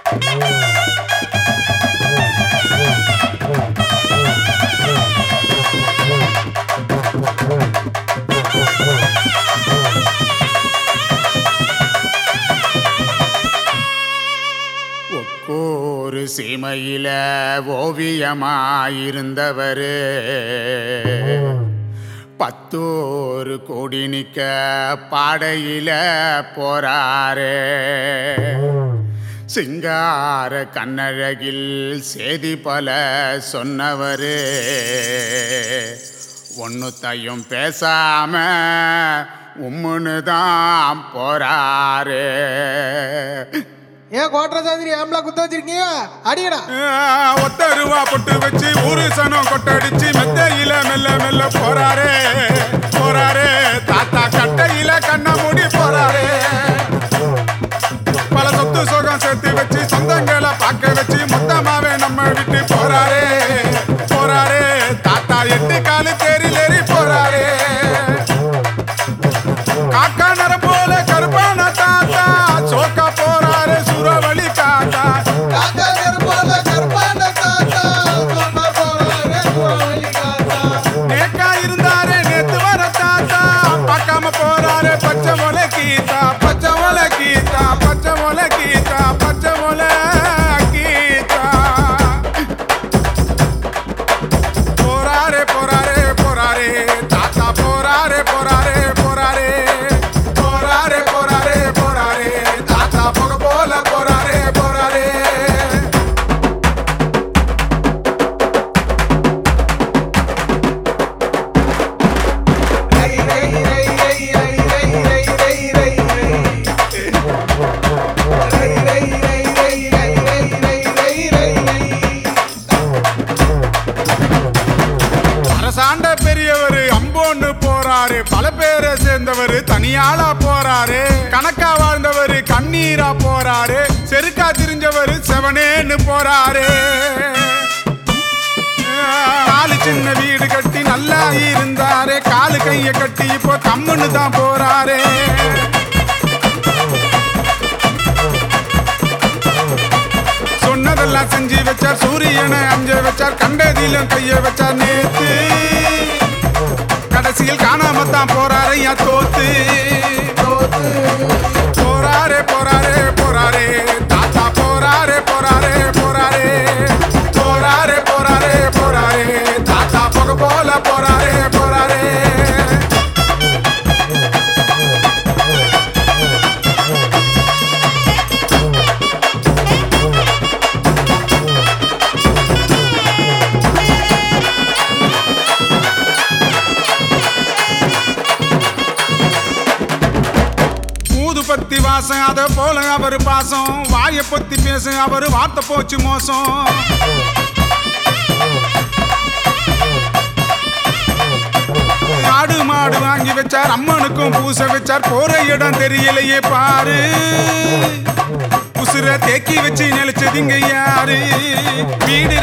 ஒரு சீமையில ஓவியமாயிருந்தவரு 10 கோடி நிக்க பாடையில போறாரு. சிங்கார கண்ணழகில் செய்தி பல சொன்னவரு ஒன்னுத்தையும் பேசாம உம்முன்னுதான் போறாரு. ஏன் கோட்டை சாதிரி ஆம்பளை குத்த வச்சிருக்கீங்க? அடிக்கடா. ஒத்த ரூபா பொட்டு வச்சு ஒரு சனம் கொட்டடிச்சு மெத்தையில மெல்ல மெல்ல போறாரு போறாரு. தாத்தா கட்டையில கண்ண மூடி போறாரு. பல சொத்து சுகம் சேர்த்து வச்சு சொந்தங்களை பார்க்க வச்சு மொத்தமாவே நம்ம விட்டு போறாரு போறாரு. தாத்தா 8 காலு தேரில் ஏறி போறாரு. காக்கா நர போல கருப்பான தாத்தா சோக்கா போறாரு சுரவழி தாத்தா. நேக்கா இருந்தாரு நேத்து வர தாத்தா பார்க்காம போறாரு பச்சை மொளை கீதா பச்சை மொளை கீதா பச்சை மொளை கீதா பச்சை மொளை கீதா. போறாரு போறாரு போறாரு தாத்தா போறாரு போறாரு போறாரு போறாரு போறாரு போறாரு தாத்தா போக போல போறாரு போறாரு. அரசாண்ட பெரியவர் அம்போன்னு போறாரு. பல பேரை சேர்ந்தவர் தனியாளா போறாரு. கணக்கா வாழ்ந்தவர் கண்ணீரா போறாரு. செருக்கா திரிஞ்சவர் செவனேன்னு போறாரு. காலு சின்ன வீடு கட்டி நல்லா இருந்தாரு. காலு கைய கட்டி இப்போ கம்முன்னு தான் போறாரு. சொன்னதெல்லாம் செஞ்சு வச்சார். சூரியனை அஞ்ச வச்சார். கண்டதிலும் கைய வச்சார். நேத்து கடைசியில் காணாமத்தான் போறாரு. தோத்து போறாரு போறாரு போறாரு தாத்தா போறாரு போறாரு போறாரு போறாரு போறாரு போறாரு தாத்தா போக போல போறாரு போறாரு. பத்தி வாசம் அத போல அவர் பாசம். வாய பத்தி பேச அவர் வார்த்தை போச்சு மோசம். ஆடு மாடு வாங்கி வச்சார். அம்மனுக்கும் பூச வச்சார். போற இடம் தெரியலையே பாரு. உசுர தேக்கி வச்சு நினைச்சதுங்க யாரு? வீடு